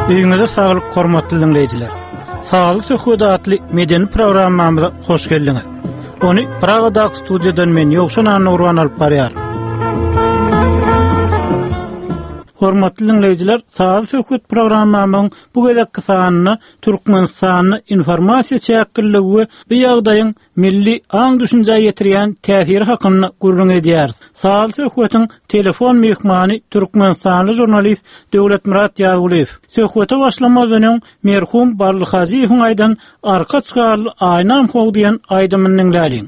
Öýüňize saglyk hormatly dinleýijiler. Sağlyk söhbeti adly medeni programmamyza hoş geldiňiz. Onu Praga'daki studiyodan men Ýogşan Nurwan alyp barýar. Hormatly dinleýijiler, sağlyk söhbet programmamyň bu gezekki sanyny Türkmenistanyny informasiýa çäkilligi we bu ýagdaýyň milli aň düşünje ýetirýän täsiri hakynda gurrun edýär. Sağlyk söhbetiň telefon mehmany Türkmenistanly jurnalist Döwletmurat Ýaguliýew. Söhbete başlamadan merhum Barlyhaziýewiň aýdan arka çykarly aýnam hog diýen aýdymyny dinläliň.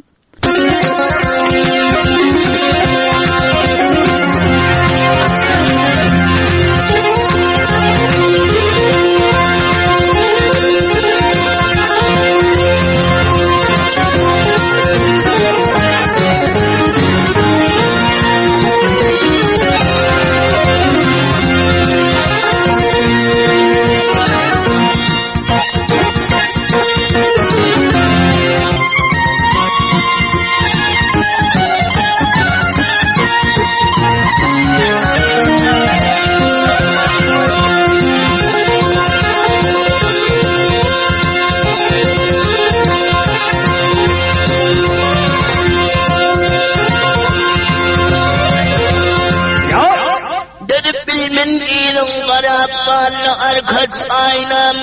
Arkaç aynam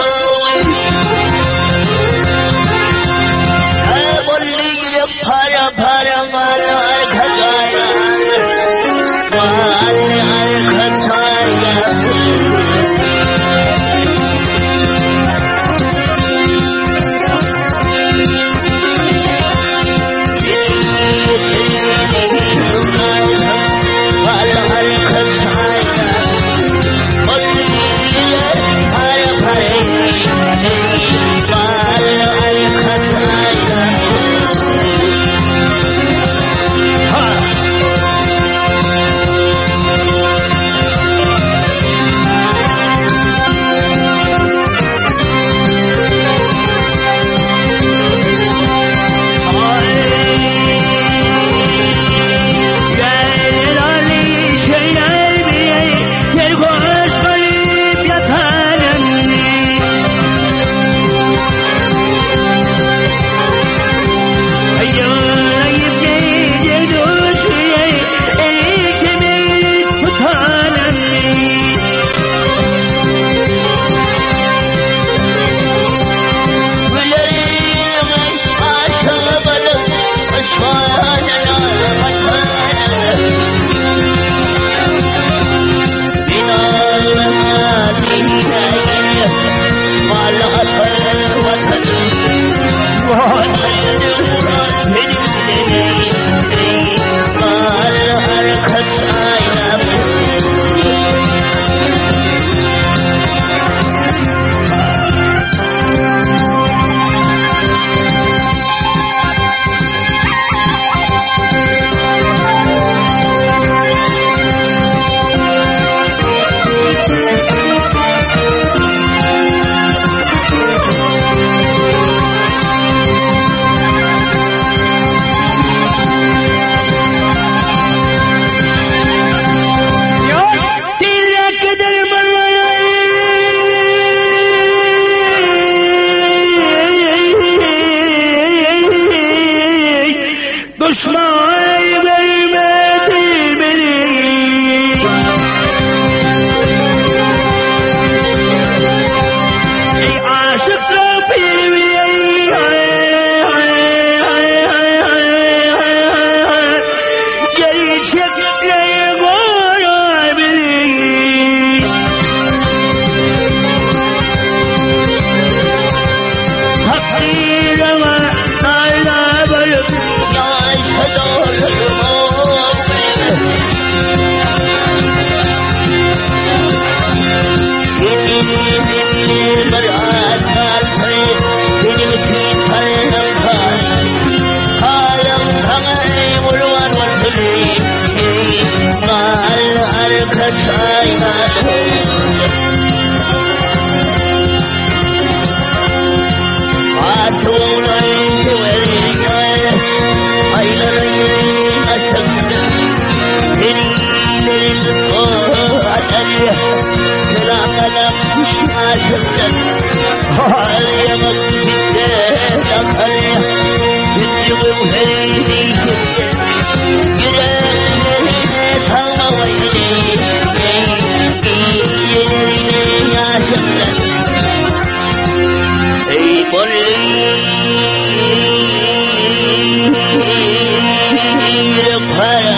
bolli para para mal arkaç aynam arkaç aynam aşıktan Ağlayamak bitti yakarya Gündüğüm heydişinde Yüreğine tanımaydı İyilerine aşıktan Ey bolli para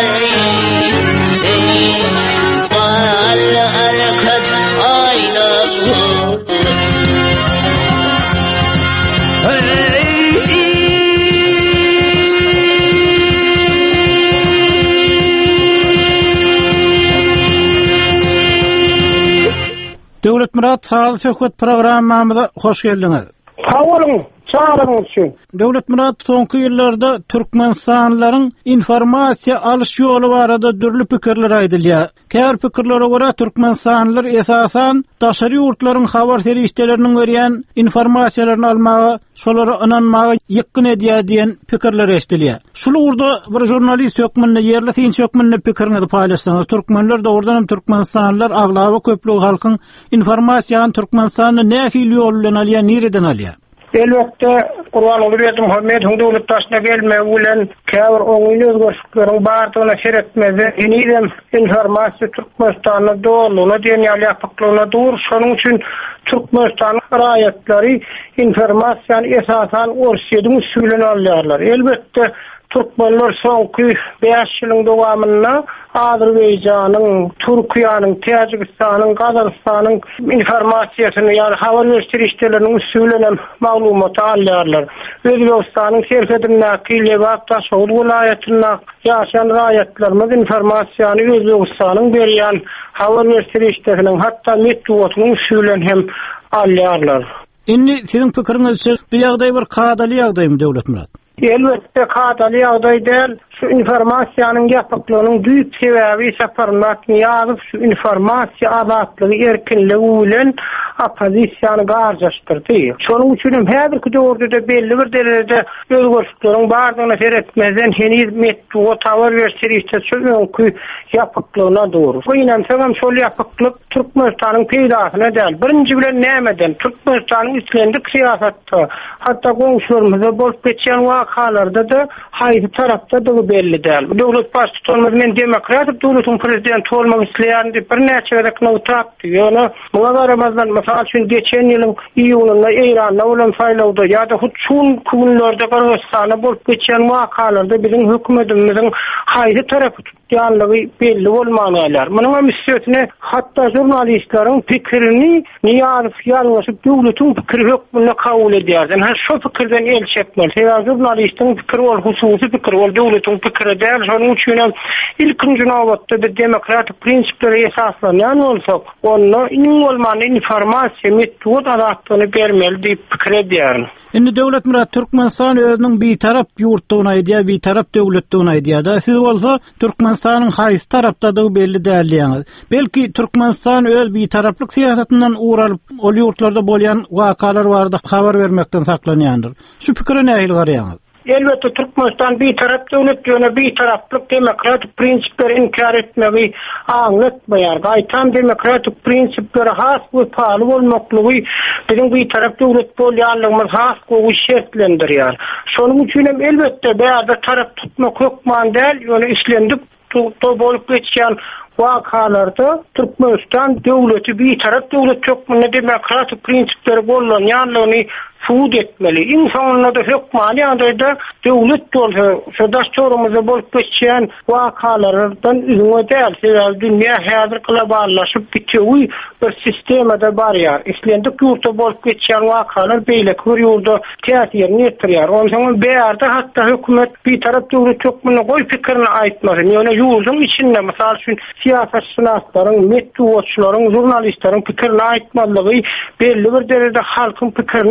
Döwlet Murat Sağlık Söhbet programmamyza hoş geldiňiz. Sağ olun. Çağırın üçün. Döwlet Murat soňky ýyllarda türkmenstanlaryň informasiýa alyş ýoly barada dürli pikirler aýdylýar. Käbir pikirlere görä türkmenstanlylar esasan daşary ýurtlaryň habar serişdeleriniň berýän informasiýalaryny almagy, şolary inanmagy ýykyn edýär diýen pikirler eşdilýär. Şol urda bir jurnalist hökmünde ýerli synç hökmünde pikirinizi paýlaşsaňyz, türkmenler dogrudan türkmenstanlylar aglaby köplük halkyň informasiýany Türkmenstanyň nähili ýol bilen alýar, nireden alýar? Elbette Kur'an Hürriyet Muhammed Hududut taşına gelme ulen käbir oňyny özgörşükleriň bardygyna seretmezi enidem informasiýa Türkmenistanyna dolulyna diýen ýalyapyklygyna dur. Şonuň üçin Türkmenistan raýatlary informasiýany esasan orşedyň üstünden alýarlar. Elbette Türkmenler soňky 5 ýylyň dowamyna Azerbaýjanyň, Türkiýanyň, Täjikistanyň, Gazakstanyň informasiýasyny ýani habar berişdirişleriniň üstünden maglumat alýarlar. Özbegistanyň serhedindäki Lewat Taşoğlu vilayetinde ýaşaýan raýatlarymyz informasiýany Özbegistanyň berýän habar berişdirişleriniň hatda metduatynyň üstünden hem alýarlar. Indi sizin pikiriňizçe bu ýagdaý bir kadaly ýagdaýmy Döwlet Murat? Elbette kadaly ýagdaý däl. Şu informasiýanyň ýapyklygynyň büyük sebäbi saparmak ýazyp şu informasiýa azatlygy erkinligi bilen opozisiýany garşylaşdyrdy. Şonuň üçin her bir döwürde belli bir derejede özgörşükleriň bardygyna seretmezden heniz metduat habar berişdirişde şoňky ýapyklygyna dur. Bu ýa-da şol ýapyklyk Türkmenistanyň peýdasyna däl. Birinji bilen nämeden Türkmenistanyň üstlendik siýasatda, hatda goňşularymyza bolup geçen wakalarda da haýsy tarapda da belli däl. Döwlet başçylarymyz men demokratik döwletiň prezidenti bolmak isleýän diýip bir näçe reklam tapdy. Ýöne muňa garamazdan mesela üçin geçen ýylyň iýulynda Eýranda bolan saýlawda ýa-da şol günlerde Kırgızstana bolup geçen wakalarda biziň hökümetimiziň haýsy tarapy tutýanlygy belli bolmaýar. Munyň emissiyetine hatda jurnalistleriň pikirini ýazyp ýalňyşyp döwletiň pikiri hökmüne kabul edýär. Ha şu pikirden el çekmeli. Jurnalistiň pikiri bol, hususy pikiri bol, döwletiň pikiri däl. Şonuň üçin ilkinji nowatda bir demokratik prinsiplere esaslanýan bolsak, onu bolman informasiýa metod azatlygyny bermeli diýip pikir edýär. Indi Döwlet Murat Türkmenistan özüniň bitarap ýurtdygyna aýdýar, bitarap döwletdigine aýdýar da siz bolsa Türkmenistanyň haýsy tarapdadygy belli dälýäňiz. Belki Türkmenistan öz bitaraplyk siýasatyndan uğralyp ol ýurtlarda bolýan wakalar barada habar bermekden saklanýandyr. Şu pikire nähili garaýaňyz? Elbette Türkmenistan bir taraf döwlet ýöne bir taraflyk demokratik prinsipleri inkar etmegi aňlatmaýar. Gaýtan demokratik prinsiplere has we paly bolmaklygy biziň bir taraf döwlet bolýanlygymyz has gowy şertlendirýär. Şonuň üçin hem elbette bäze taraf tutmak hökman däl, ýöne islendik bolup geçýän wakalarda Türkmenistan döwleti bir taraf döwlet hökmüne demokratik prinsipleri bolýanlygyny suud etmeli. İnsanlarda hökmani ýa-da döwlet bolsa, şu daştorymyzda bolup geçýän wakalardan üzüňe däl, sebäbi dünýä häzir globallaşyp bitýär. Bir sistemada barýar. Islendik ýurtda bolup geçýän wakalar beýleki bir ýurda täsirini ýetirýär. Ondan beýarda hatda hökümet bir tarap döwlet hökmüne goý pikirini aýtmasyn. Ýöne ýurduň içinde mysal üçin siýasatçylaryň, metduatçylaryň, jurnalistleriň pikirini aýtmalygy belli bir derejede halkyň pikirini hem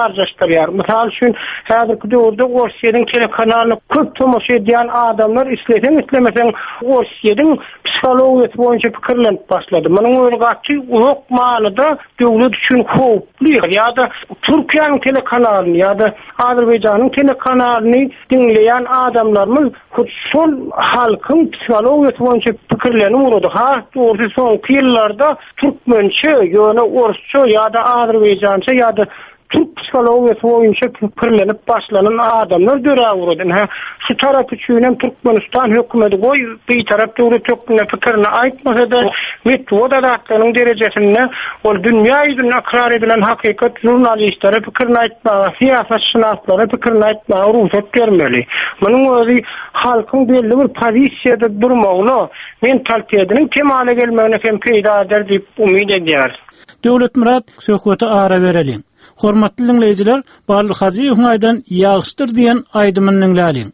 barjaşdyrýar. Mysal üçin häzirki döwürde Orsiýanyň telekanalyny köp tomoşa edýän adamlar islemesen Orsiýanyň psihologiýasy boýunça pikirlenip başlady. Munyň öňgaçy ýok manyda döwlet üçin howply ýa-da Türkiýanyň telekanalyny ýa-da Azerbaýjanyň telekanalyny dinleýän adamlarymyz şol halkyň psihologiýasy boýunça pikirlenip urady. Ha, doğru soňky ýyllarda türkmençe ýöne orsça ýa-da Azerbaýjança ýa-da Türk psihologiýasy boýunça pikirlenip başlanan adamlar döräwirdi. Ha, şu tarap üçin Türkmenistan hökümeti goý bir tarap döwlet hökümeti pikirini aýtmasa-da metode datlaryň derejesinde ol dünýä ýüzünde ikrar edilen hakykat jurnalistlere pikirini aýtmagy, siýasatçylara pikirini aýtmagy ruhsat bermeli. Munyň özi halkyň belli bir pozisiýada durmagyny, mentalitetiniň kemale gelmegine hem peýda eder diýip umyd edýär. Döwlet Murat söhbeti ara bereli. Hormatly dinleyijiler, barlyk hazy huňaýdan ýagşdyr diýen aýdymyny dinläliň.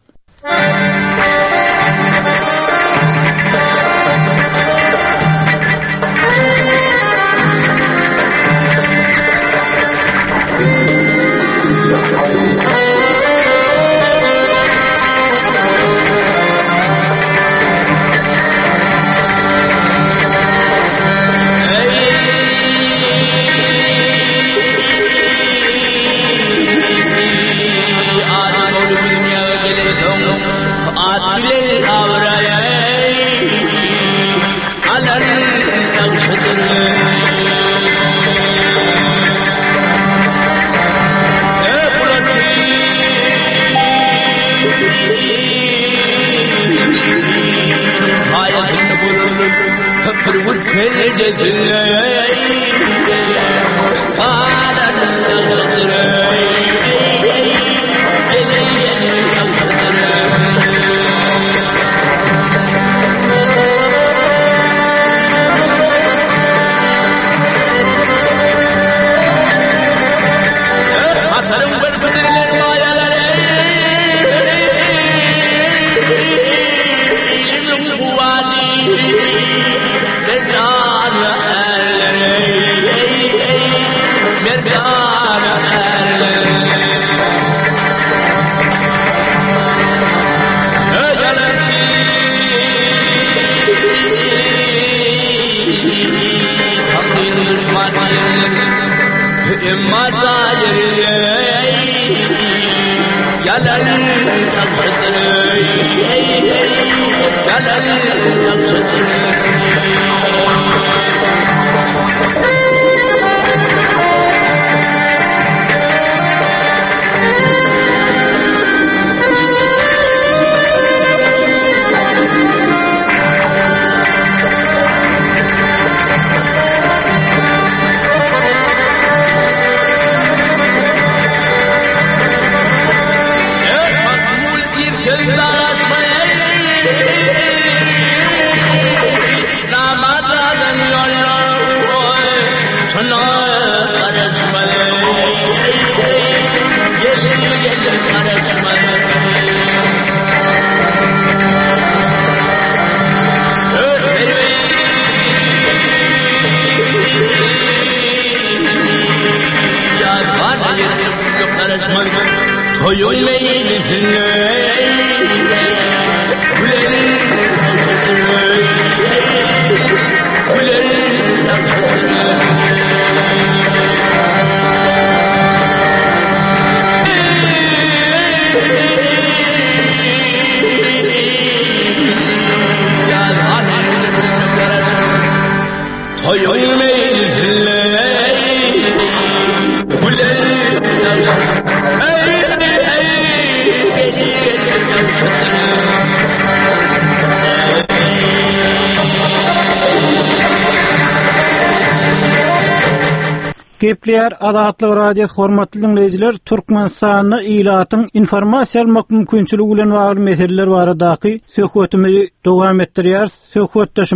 Gepler Azatlyk radiosu hormatly dinleyijiler, Türkmenistanyny ilatyň informasiýa almak mümkinçiligi bilen bagly meseleler baradaky söhbetimizi dowam etdirýär. Söhbetdeşimiz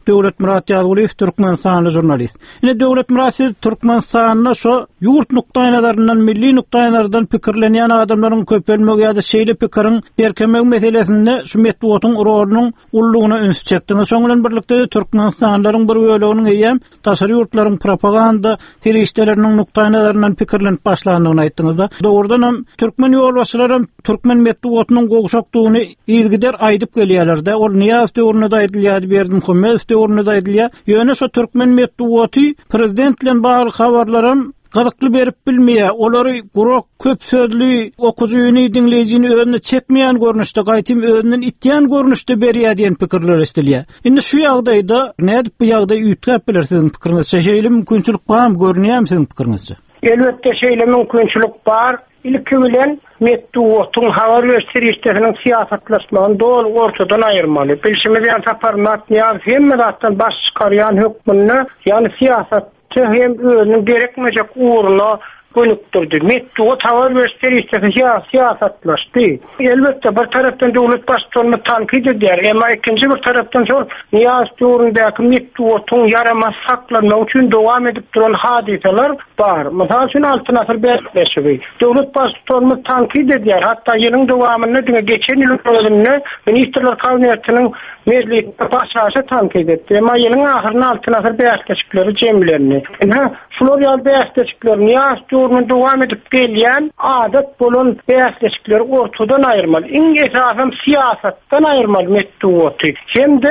Döwlet Murat Ýazguliýew Türkmenistanly jurnalist. Ine Döwlet Murat Türkmenistanyna şo ýurt nukdaýlaryndan, milli nukdaýlardan pikirlenýän adamlaryň köpelmegi ýa-da şeýle pikirin berkemek meselesinde şu metduotyň rolunyň ullugyna üns çekdiňiz. Şoň bilen birlikde Türkmenistanlylaryň bir böleginiň eýem taşary ýurtlaryň propaganda teleýişleriniň nukdaýlaryndan pikirlenip başlandygyny aýtdyňyz da. Dogrudan hem türkmen ýolbaşçylary türkmen metduotynyň gowşakdygyny ilgider aýdyp gelýärler-de. Ol Niýaz döwründe de aýdylýar, Berdim Hömmedow döwründe de aýdylýar. Ýöne şu türkmen metduoty prezident bilen bagly habarlarym gazykly berip bilmeýär. Olary gurok, köp sözlü, okujuýyny, dinleýijini özüne çekmeýän görnüşde, gaýtym özünden itýän görnüşde berýär diýen pikirler estilýär. Indi şu ýagdaýda nädip bu ýagdaý üýtgäp biler sizin pikirinizçe? Şeýle mümkinçilik barmy, görünýärmi sizin pikirinizçe? Elbetde şeýle mümkinçilik bar. İlki bilen metduotyň habar berýärleriniň siýasatlaşmagyny dol ortadan aýyrmaly. Bilşimiz ýa taparmak ýa hemme zatdan baş çykarýan hökmüni, ýani siýasatçy hem özüniň gerekmejek uğruna gönükdirdi. Metduot habar berýärler siýasatlaşdy. Elbetde bir tarapdan döwlet başçylygyny tankid edýär, emma ikinji bir tarapdan şol Niýaz döwründäki metduotyň ýaramaz saklanmak üçin dowam edip duran hadiseler bar. Mesela şunu altına asır berleşiyor. Döwlet başçylygyny tankid edýär, hatda ýylyň dowamyny diňe geçen ýyl özüne Ministrler Kabinetiniň meclisinde başçy tankid etdi. Emma ýylyň ahyryna altına asır berleşikleri jemlerini. Şular ýaly berleşikler Niýaz döwründe dowam edip gelýän adat bolan berleşikleri ortadan aýyrmaly. Iň esasam siýasatdan aýyrmaly metduoty. Hem-de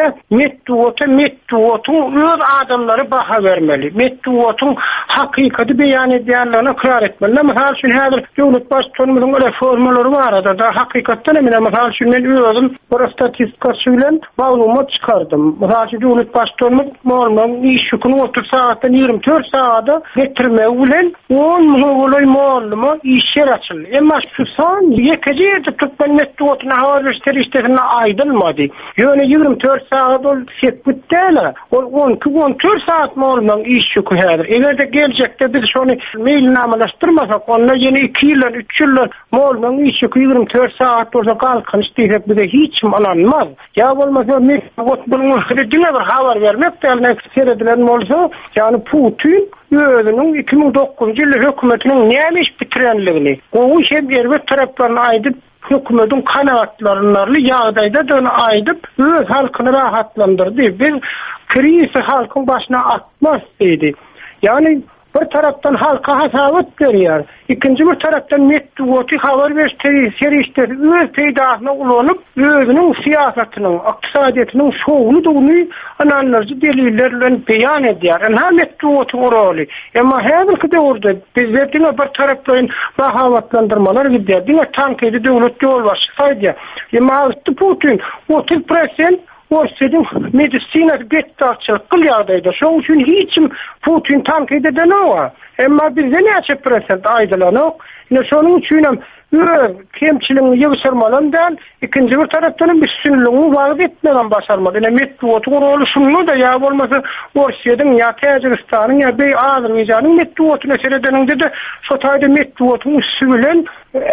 metduotyň öz adamlary baha bermeli. Metduotyň hakykaty beýan edýänlerine ikrar etmeli. Mesela şunu häzir döwlet başçylygynyň reformalary barada da hakykatdan emine mesela şunu men özüm bir statistika bilen maglumat çykardym. Mesela döwlet başçylygyny mormon iş ýüküni 30 saatdan 24 saata getirmek bilen 10 milyon malluma işler açıldı. Emma şu san ýekejerde Türkmen metduotyny habar berýärlerine aýdylmady. Ýöne 24 saat ol sekbitdäler. Ol 12-14 saat mallumyň iş ýükü häzir. Egerde geljekde biz şonu meýilnamalaşdyrmasak, onda ýene 2 ýyl, 3 ýyl mallumyň iş ýükü 24 saat bolsa galkynyş diýip bize hiç kim ananmaz. Ya bolmasa metduot bunyň hırdyna bir habar bermek däl seredilen bolsa, ýani Putin özüniň 2009 ýyly hökümetiniň näme iş bitirenligini, gowy şeýle taraplaryny aýdyp hökümetiň kanagatlaryny ýagdaýda da aýdyp öz halkyny rahatlandyrdy. Bir kriz halkyň başyna atmaz diýdi. Ýani bir tarapdan halka hasabat berýär, ikinji bir tarapdan metduoty habar berýär, öz peýdasyna ulanyp özüniň siýasatynyň, ykdysadyýatynyň şowuny dogny analiz deliller bilen beýan edýär. Ha metduotyň roly. Emma häzirki döwürde bizlerdiň bir tarapdan bahawatlandyrmalar gidýär. Diňe tankidi döwlet ýolbaşçysy. Emma Putin 30% Orsedin medisina gettarçylyk kılýardydy. Şoň üçin hiçim Putin tankid edenok. Emma bizde näçe prosent aýdylanok. Şonuň üçin kemçiliğini ýygşyrmalandan ikinji bir tarapdan bir sünnüliğini wagt etmeden başarmaly. Metduotyň rolu şunu da ýa bolmasa Orşeýiň ýa Täjikistanyň ýa beý Azerbaýjanyň metduotyny seredeninde de şo taýda metduotyň üstü bilen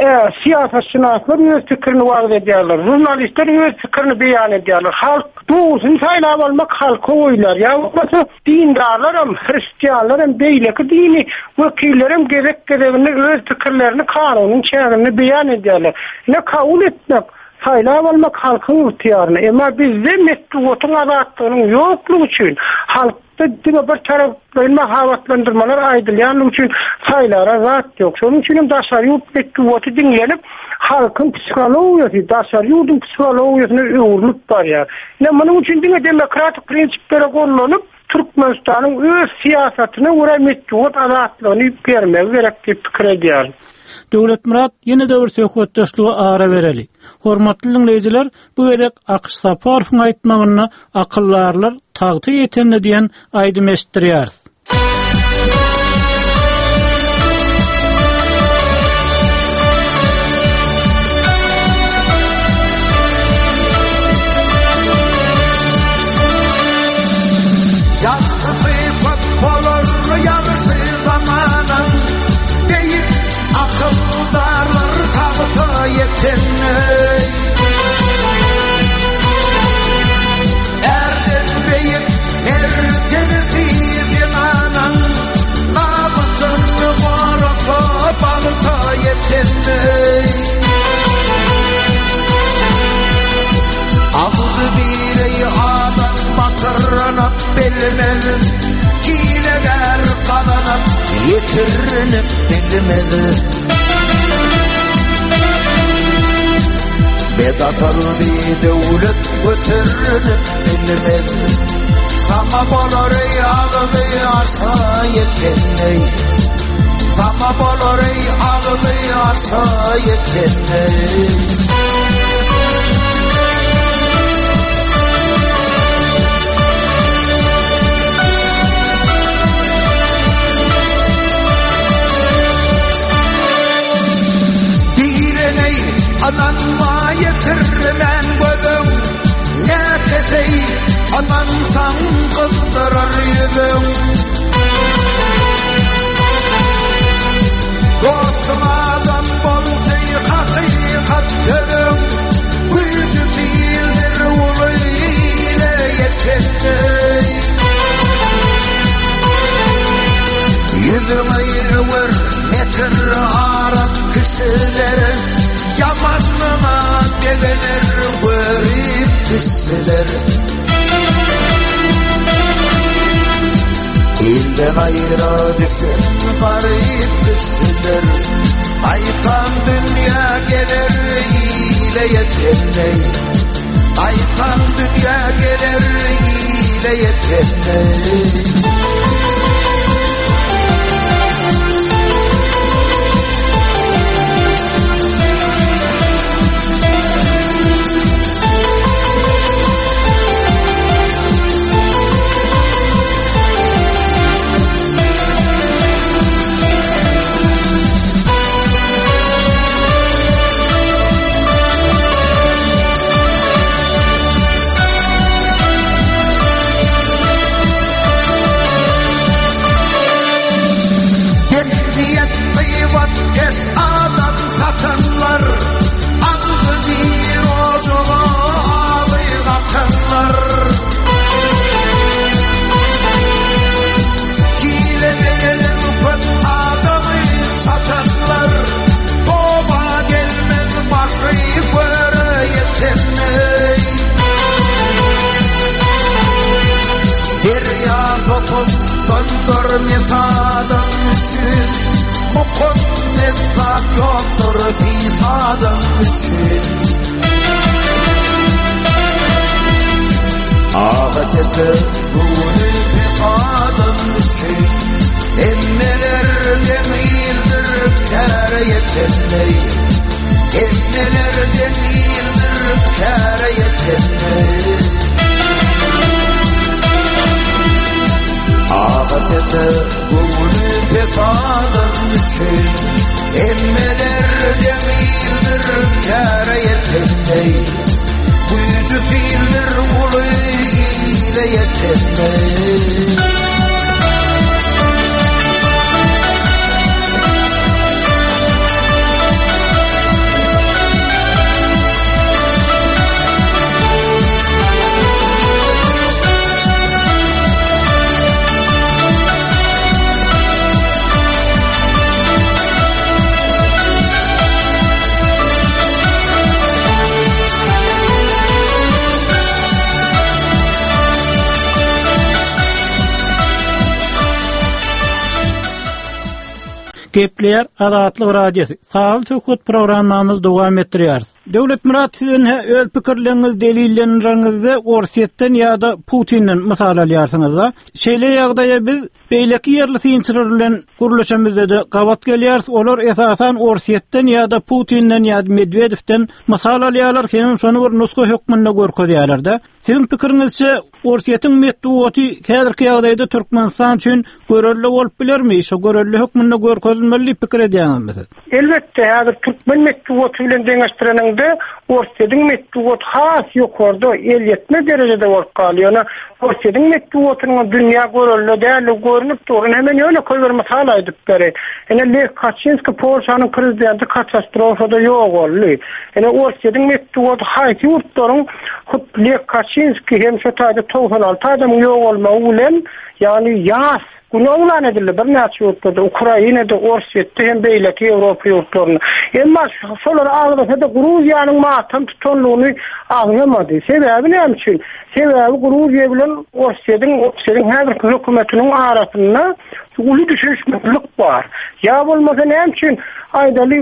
siýasatçylar öz pikirini wagt edýärler. Jurnalistler öz pikirini beýan edýärler. Halk dowsyn saýlap almak halka oýlar. Ýa bolmasa dindarlar hem hristiýanlar hem beýleki dini wekilleri hem gerek-geregini öz pikirlerini kanunyň çägini beýan edýärler. Ne kabul etmek, saýlap almak halkyň ihtiýaryna. Emma bizde metduotyň azatlygynyň ýoklugy üçin halkda diňe bir tarapdan habatlandyrmalar aýdylýan üçin saýlara zat ýok. Şonuň üçin daşary metduoty diňlenip halkyň psihologiýasy, daşary ýurdun psihologiýasyna öwrülip barýar. Munyň üçin diňe demokratik prinsiplere gollanyp Türkmenistanyň öz siýasatyny göre metduot azatlygyny bermek gerek diýip pikir edýär. Döwlet Murat ýene de bir söhbetdeşligi ara bereli. Hormatly dinleýijiler, bu gerek Aqş Saparowyň aýtmagyny akyllarlar tagty ýetenli diýen aýdym eşitdirýär. Yansıdı bolor yansı zamanın beyik akıldarlar tağıta yetenli erden beyik bilmedi, hileler kazanıp yitirinip bilmedi. Bedasal bir devlet götürünüp bilmedi. Sama bolor ağzı aşağı yeteney. Sama bolor ağzı aşağı yeteney. Direney ananma yetirmen gözüm. Ne kesey anansan kızdırır yüzüm. Dostum adam bolsay hakikat gözüm. Gücü fiildir ulu ile yeteney. Yüzüme yürür metir Arap kişileri. Yamanlıma degenir görüp kişileri. İlden ayıra düşen garip kişiler. Aytan dünya gelir ile yeteney. Aytan dünya gelir ile yeteney. Kes adam satanlar, ağzı bir ocağa ağabey atanlar. Hile benim köt adamı satanlar, baba gelmez başı göre yeteney. Derya topup döndürmez adam için, mukaddes yoktur pis adam için. Ağatete gülü pis adam için. Emmelerden iyildir kâre yeteney. Emmelerden iyildir kâre yeteney. Ağatete gülü pis adam için. Emmelerden iyildir kâre yeteney. Gücü fiildir ulu ile yeteney. Gepler Azatlyk Radiosu. Sağlık söhbet programmamız dowam etdirýär. Döwlet Murat sizin öz pikirleriniz delilleriňizde Orsiýetden ýa-da Putinden mysal alýarsyňyz. Şeýle ýagdaýa biz beýleki ýerli synçylar bilen guruluşamyzda da gawat gelýär. Olar esasan Orsiýetden ýa-da Putinden ýa-da Medvedevden mysal alýarlar, hem şonu bir nusga hökmünde görkezýärler-de. Sizin pikiriňizçe Orsiýetiň metduaty häzirki ýagdaýda Türkmenistan üçin görelli bolup bilermi? Şo görelli hökmünde görkezilmeli pikir edýäňiz. Elbette häzir Türkmen metduaty bilen deňeşdireninde Orsiýetiň metduaty has ýokarda el ýetme derejede bolup galýar. Orsiýetiň metduatynyň dünýä görelli däli görünüp durun hemen öyle koyverme sağlaydıp beri. Lech Kaczynski Polşanyň prezidenti katastrofada ýok boldy. Orsiýetiň metduaty haýky ýurtlaryň Lech Kaczynski hem şu taýda 96 adam ýok bolmagy bilen, ýani ýas Bunu ulan edildi. Bir näçe ýurtlarda Ukrainada, Orsetde hem beýleki Ýewropa ýurtlaryna. Emma şolar ağırlasa da Gruziýanyň matam tutanlygyny aňlamady. Sebebi näme üçin? Sebebi Gruziýa bilen Orsetdiň her bir hökümetiniň arasynda uly düşüşmeklik bar. Ya bolmasa näme üçin aýdaly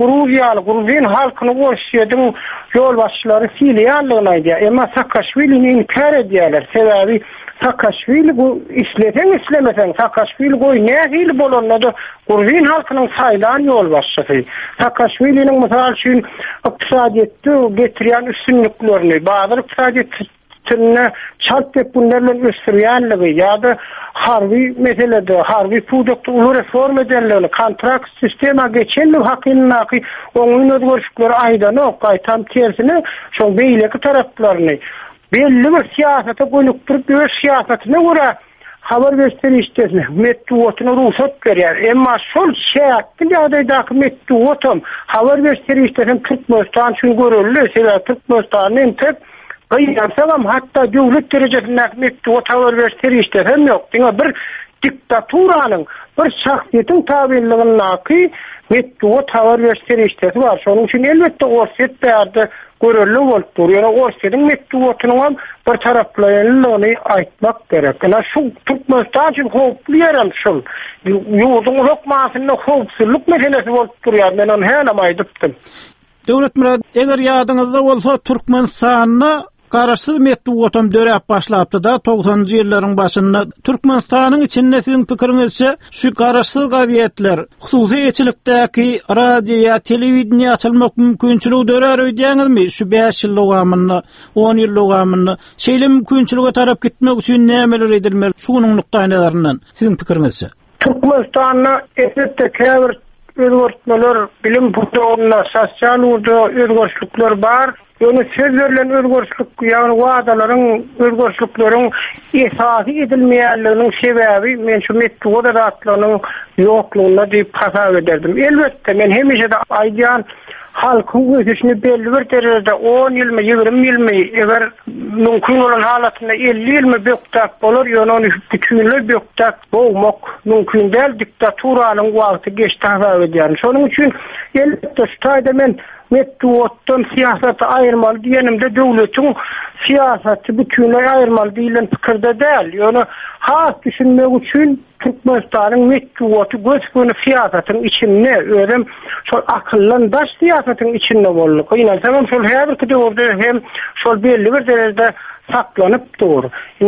Gruzin halkyny Orsetdiň ýol başçylary Siliýanlygyny aýdýar. Emma Saakashvili'ni inkar edýärler. Sebebi Saakashvili bu islemesen Saakashvili goý nähili bolandy Gruzin halkynyň saýlan ýol başçysy. Saakashvili'niň mysal üçin ykdysadyetde getirýän üstünliklerini, bazı ykdysadyetine çarp dep bunlarla ösürýänligi ýa-da harby meselede, harby puwdakda uly reform edenleri, kontrakt sistema geçenli hakynyňky oňun özgörüşleri aýdanyp, gaýtam tersine şol beýleki taraplaryny belli bir siyasata koyup durup bir siyasetine göre haber gösterişlerine metduotuna ruhsat berýär. Emma şol şähertli ýagdaýdaky metduotum haber gösterişlerine Türkmenistan üçin görülýär. Sebäbi Türkmenistanyň tek gaýarsam hatda döwlet derejesinde metduot haber gösterişler hem ýok. Diňe bir diktaturanyň, bir şahsiýetiň tabiinligini metduot haber gösterişleri bar. Şonuň üçin elbetde Orset bärde görüllü bolupdyr. Ýöne Orsetdiň metduotunyň bir taraplanlygyny aýtmak gerek. Ana şu Türkmenistan üçin howply ýerim şol. Ýurdun lokmasyny howpsuzlyk meselesi bolup durýar. Men onu hänam aýdypdym. Döwlet Murad, eger ýadyňyzda bolsa Türkmenistanyny garaşsyz metduotum dörep başlapdy da 90-njy ýyllaryň başynda Türkmenistanyň içinde sizin pikiriňizçe şu garaşsyz gaziýetler hususy eçilikdäki radio, telewizioniýa açylmak mümkinçiligi dörer öýdäňizmi? Şu 5 ýyl dowamyny, 10 ýyl dowamyny şeýle mümkinçilige tarap gitmek üçin nämeler edilmeli? Şunyň nukdaýlaryndan sizin pikiriňizçe. Türkmenistanyň etnetde käbir özgörtmeler, bilim buýrugunda, sosial özgörçlükler bar. Ýöne söz verilen özgörçlük, ýani wagdalaryň özgörçlükleriň esasy edilmeýänliginiň sebebi men şu metduot rahatlygynyň ýoklugyna diýip hasap ederdim. Elbetde men hemişe de aýdýan halkyň ösüşini belli bir derejede 10 ýylmy, 20 ýylmy, eger mümkin bolan halatynda 50 ýylmy bökdak bolar, ýöne onu bütünle bökdak bolmak mümkin däl. Diktaturanyň wagty geçdi hasap edýär. Şonuň üçin elbetde şu taýda men metduotdan siyasata aýyrmaly diýenimde döwletiň siyasaty bütünle aýyrmaly diýilen pikirde däl. Ýöne has düşünmek üçin Türkmenistanyň metduoty göçgüni siyasatyň içinde öýrem şol akyllandaş siyasatyň içinde bolýar. Ýa-da şol her bir döwürde hem şol belli bir derejede saklanyp dur.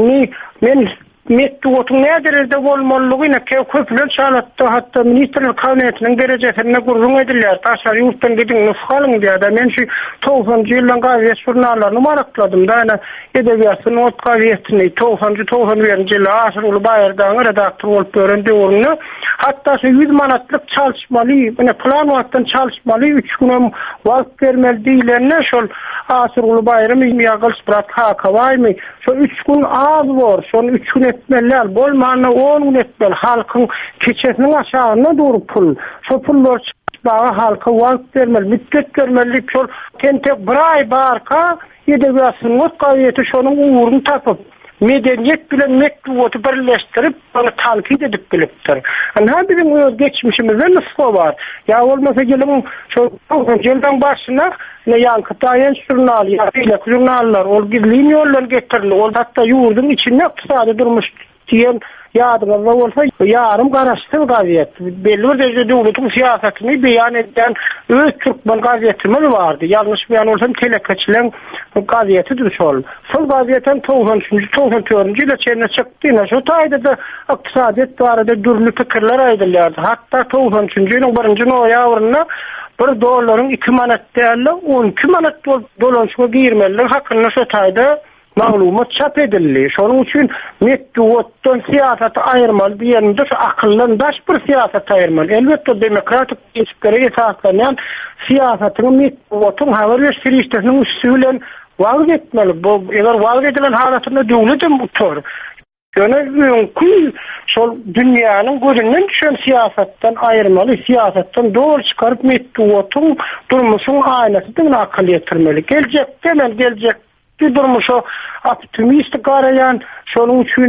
Men metduotun ne derejede bolmalygyna köplen şalatda hatta ministrlik kabinetiniň derejesine gurrun edilýär. Taşary ýurtdan gidin nusgalyň diýär. Men şu 90-njy ýyllaryň gazetesi jurnallaryny marakladym da ana edebiýatyny ot gazetini 90-91-nji ýyly Asyr Ulybaýardaň redaktor bolup görende urny hatta şu 100 manatlyk çalışmaly, ene plan wagtdan çalışmaly 3 gün wagt bermeli diýilende şol Asyr Ulybaýarmy ýagylş bırak hakawaýmy şu 3 gün az bor, şonu 3 gün etmeler, bolmana 10 gün etmeli. Halkın keçesinin aşağına doğru pul. Şu pullar çıkmağa halka wagt bermeli, müddet bermeli. Şol tentek bir ay barka edebiýatynyň ot gaýety şonuň uğrunu tapyp medeniyet bilen metduoty birleşdirip onu tankit edip bilipdir. Ana bizim geçmişimizde nusga var. Ya olmasa gelin şu ýyldan başyna ýanky taýan jurnal, ýa-da jurnallar ol gizli ýollar getirildi. Ol hatda ýurdun içinde ykdysady durmuş diýen ýadyňyzda bolsa ýarym garaşsyz gaziýet. Belli bir derejede döwletiň siýasatyny beýan eden öz Türkmen gazetimiz bardy. Ýalňyş beýan bolsam Telekaçylaň gazetidir şol. Şol gazetem 93-94-nji ýylda çenine çykdy. Şu taýda da ykdysadyet barada dürli pikirler aýdylýardy. Hatda 93-nji ýylyň 1-nji noýabryna bir dollaryň 2 manat däli 12 manat dolanşyga girmeliler hakyna şu taýda maglumat çap edildi. Şonuň üçin metduotdan siýasaty aýyrmaly diýende şu akyllandaş bir siýasat aýyrmaly. Elbetde demokratik geçişlere esaslanýan siýasatyň metduotyň habar berişleriniň üstü bilen wagt etmeli. Bu eger wagt edilen halatynda döwletim tutar. Ýöne mümkin şol dünýäniň gözünden düşen siýasatdan aýyrmaly, siýasatdan dogry çykaryp metduotyň durmuşyň aýnasyny akyl ýetirmeli. Gelecekde durmuşa optimist garayan, şonuň üçin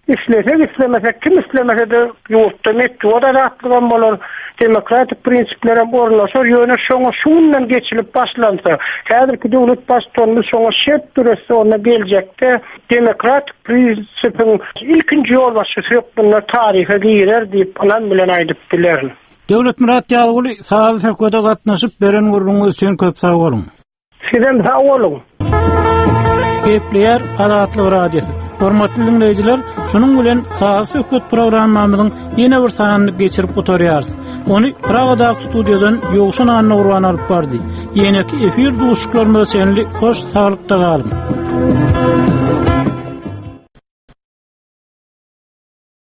İslemesek kim islemese de yurtda metru o da rahatlıgan bolar. Demokratik prinsiplere ornaşar, ýöne şoňa şundan geçilip başlansa, häzirki döwlet başçylygy şoňa şert dursa, ona geljekde demokratik prinsipin ilkinji ýol başçysy bunlar tarihe girer diýip anan bilen aýdyp bilerin. Döwlet Murat Ýalguly sağ söhbete gatnaşyp beren gurruňyz üçin köp sag bolun. Sizem sag bolun. Gepleýär Azatlyk radiosu. Hormatly dinleýijiler, şunuň bilen sağ söhbet programmamyzyň ýene bir sanyny geçirip oturýarys. Ony Pragadaky studiodan ýogşan anna urban alyp bardy. Ýene-ki efir duşuklarymyza senli hoş saglykda galyn.